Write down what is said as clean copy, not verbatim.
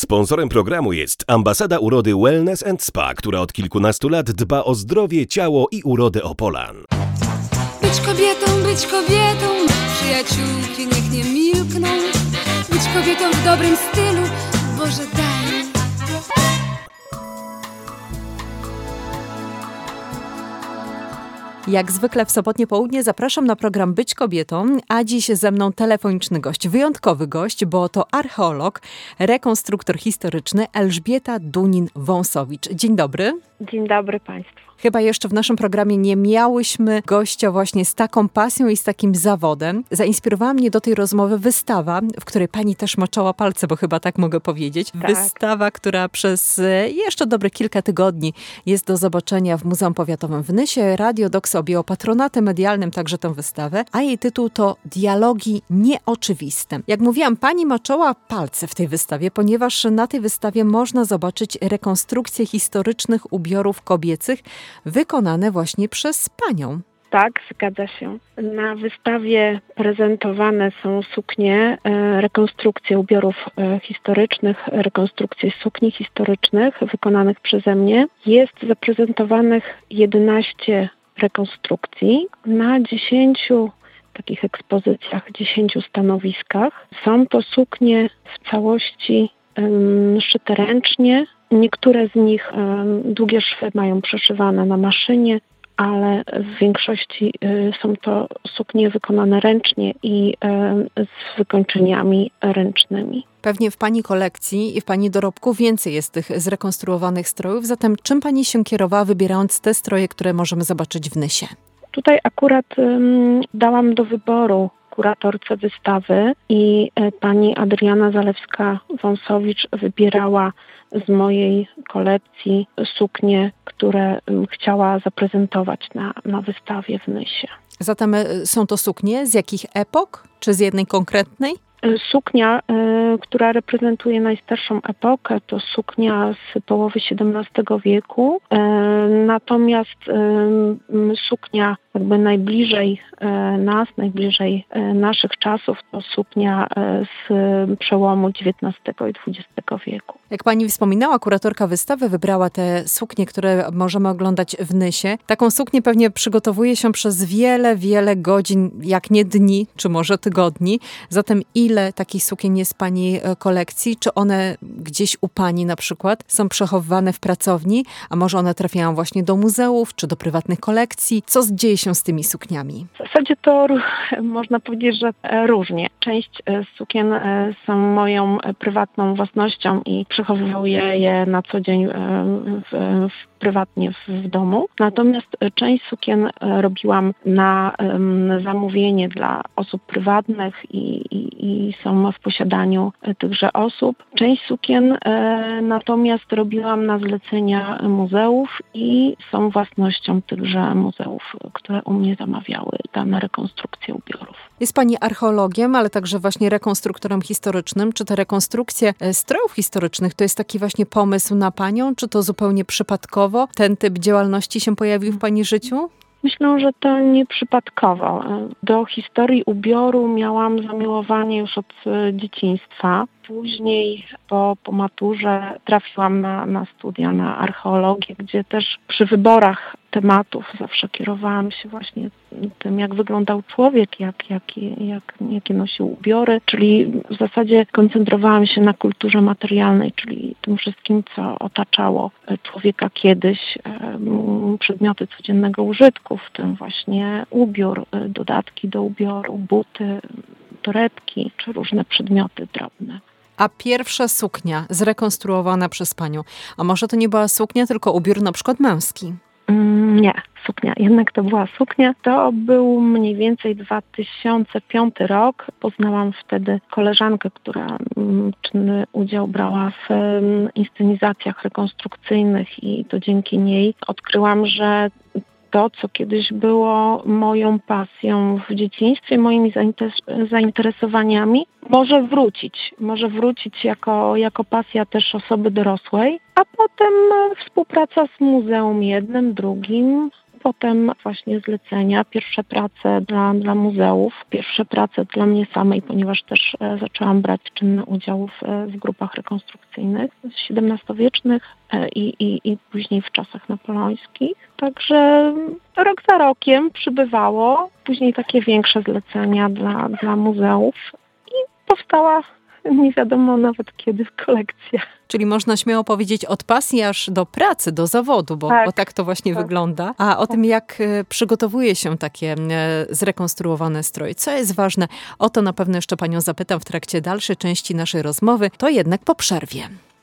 Sponsorem programu jest Ambasada Urody Wellness & Spa, która od kilkunastu lat dba o zdrowie, ciało i urodę Opolan. Być kobietą, przyjaciółki niech nie milkną. Być kobietą w dobrym stylu, Boże daj mi. Jak zwykle w sobotnie południe zapraszam na program Być kobietą, a dziś ze mną telefoniczny gość, wyjątkowy gość, bo to archeolog, rekonstruktor historyczny Elżbieta Dunin-Wąsowicz. Dzień dobry. Dzień dobry Państwu. Chyba jeszcze w naszym programie nie miałyśmy gościa właśnie z taką pasją i z takim zawodem. Zainspirowała mnie do tej rozmowy wystawa, w której pani też moczała palce, bo chyba tak mogę powiedzieć. Tak. Wystawa, która przez jeszcze dobre kilka tygodni jest do zobaczenia w Muzeum Powiatowym w Nysie. Radio Doks objęło patronatem medialnym także tę wystawę, a jej tytuł to Dialogi nieoczywiste. Jak mówiłam, pani moczała palce w tej wystawie, ponieważ na tej wystawie można zobaczyć rekonstrukcje historycznych ubiorów kobiecych wykonane właśnie przez panią. Tak, zgadza się. Na wystawie prezentowane są suknie, rekonstrukcje ubiorów historycznych, rekonstrukcje sukni historycznych wykonanych przeze mnie. Jest zaprezentowanych 11 rekonstrukcji na 10 takich ekspozycjach, 10 stanowiskach. Są to suknie w całości szyte ręcznie. Niektóre z nich długie szwy mają przeszywane na maszynie, ale w większości są to suknie wykonane ręcznie i z wykończeniami ręcznymi. Pewnie w pani kolekcji i w pani dorobku więcej jest tych zrekonstruowanych strojów. Zatem czym pani się kierowała, wybierając te stroje, które możemy zobaczyć w Nysie? Tutaj akurat dałam do wyboru kuratorce wystawy i pani Adriana Zalewska-Wąsowicz wybierała z mojej kolekcji suknie, które chciała zaprezentować na wystawie w Nysie. Zatem są to suknie z jakich epok? Czy z jednej konkretnej? Suknia, która reprezentuje najstarszą epokę, to suknia z połowy XVII wieku. Natomiast suknia jakby najbliżej nas, najbliżej naszych czasów, to suknia z przełomu XIX i XX wieku. Jak pani wspominała, kuratorka wystawy wybrała te suknie, które możemy oglądać w Nysie. Taką suknię pewnie przygotowuje się przez wiele godzin, jak nie dni, czy może tygodni. Zatem ile takich sukien jest w pani kolekcji? Czy one gdzieś u pani na przykład są przechowywane w pracowni, a może one trafiają właśnie do muzeów, czy do prywatnych kolekcji? Co dzieje się z tymi sukniami? W zasadzie to można powiedzieć, że różnie. Część sukien są moją prywatną własnością i przechowuję je na co dzień prywatnie w domu. Natomiast część sukien robiłam na zamówienie dla osób prywatnych i są w posiadaniu tychże osób. Część sukien natomiast robiłam na zlecenia muzeów i są własnością tychże muzeów, które u mnie zamawiały dane rekonstrukcje ubiorów. Jest pani archeologiem, ale także właśnie rekonstruktorem historycznym. Czy te rekonstrukcje strojów historycznych to jest taki właśnie pomysł na panią, czy to zupełnie przypadkowo ten typ działalności się pojawił w pani życiu? Myślę, że to nieprzypadkowo. Do historii ubioru miałam zamiłowanie już od dzieciństwa. Później po maturze trafiłam na studia, na archeologię, gdzie też przy wyborach tematów zawsze kierowałam się właśnie tym, jak wyglądał człowiek, jakie nosił ubiory, czyli w zasadzie koncentrowałam się na kulturze materialnej, czyli tym wszystkim, co otaczało człowieka kiedyś, przedmioty codziennego użytku, w tym właśnie ubiór, dodatki do ubioru, buty, torebki, czy różne przedmioty drobne. A pierwsza suknia zrekonstruowana przez panią, a może to nie była suknia, tylko ubiór na przykład męski? Nie, suknia. Jednak to była suknia. To był mniej więcej 2005 rok. Poznałam wtedy koleżankę, która czynny udział brała w inscenizacjach rekonstrukcyjnych i to dzięki niej odkryłam, że to, co kiedyś było moją pasją w dzieciństwie, moimi zainteresowaniami, może wrócić jako pasja też osoby dorosłej, a potem współpraca z muzeum jednym, drugim potem właśnie zlecenia, pierwsze prace dla muzeów, pierwsze prace dla mnie samej, ponieważ też zaczęłam brać czynny udział w grupach rekonstrukcyjnych XVII-wiecznych i później w czasach napoleońskich. Także rok za rokiem przybywało, później takie większe zlecenia dla muzeów i powstała nie wiadomo nawet kiedy kolekcja. Czyli można śmiało powiedzieć od pasji aż do pracy, do zawodu, bo tak to właśnie wygląda. A o tym, jak przygotowuje się takie zrekonstruowane stroje, co jest ważne, o to na pewno jeszcze Panią zapytam w trakcie dalszej części naszej rozmowy, to jednak po przerwie.